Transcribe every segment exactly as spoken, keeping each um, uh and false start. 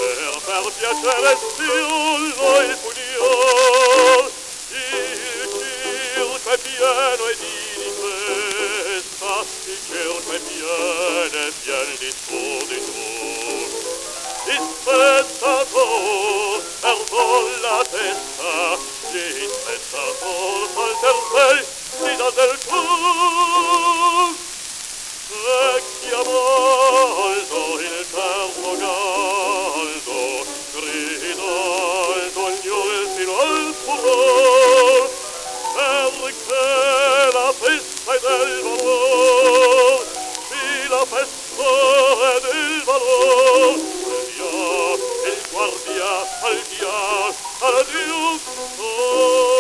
per piacere stiullo il pugnol, il circo è pieno e di difesa, il circo è pieno e pien di suditù. Il spettatore perdò la testa, il spettatore s'alterò, si dà del cuore. Vecchia molto il terzo galdo, gridando gli ultimi al furor, perché la festa è del valor, sì la festa è del valor. Il dia, il guardia, al dia, al giusto.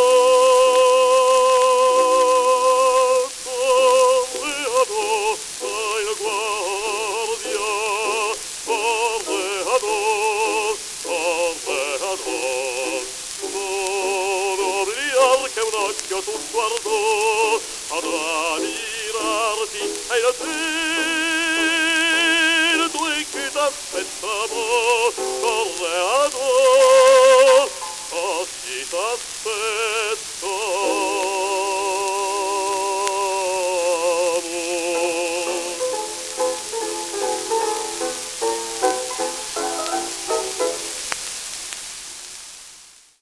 Tu guardò ad ammirarti e la te tu che t'aspettavo corre ad or oh si t'aspetta